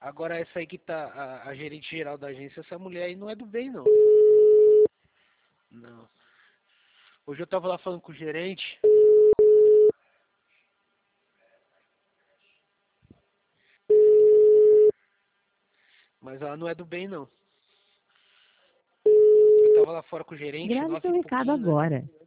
Agora essa aí que tá, a gerente geral da agência, essa mulher aí não é do bem, não. Não. Hoje eu tava lá falando com o gerente. Mas ela não é do bem, não. Eu tava lá fora com o gerente, Grave seu 9 e recado pouquinho, né? agora.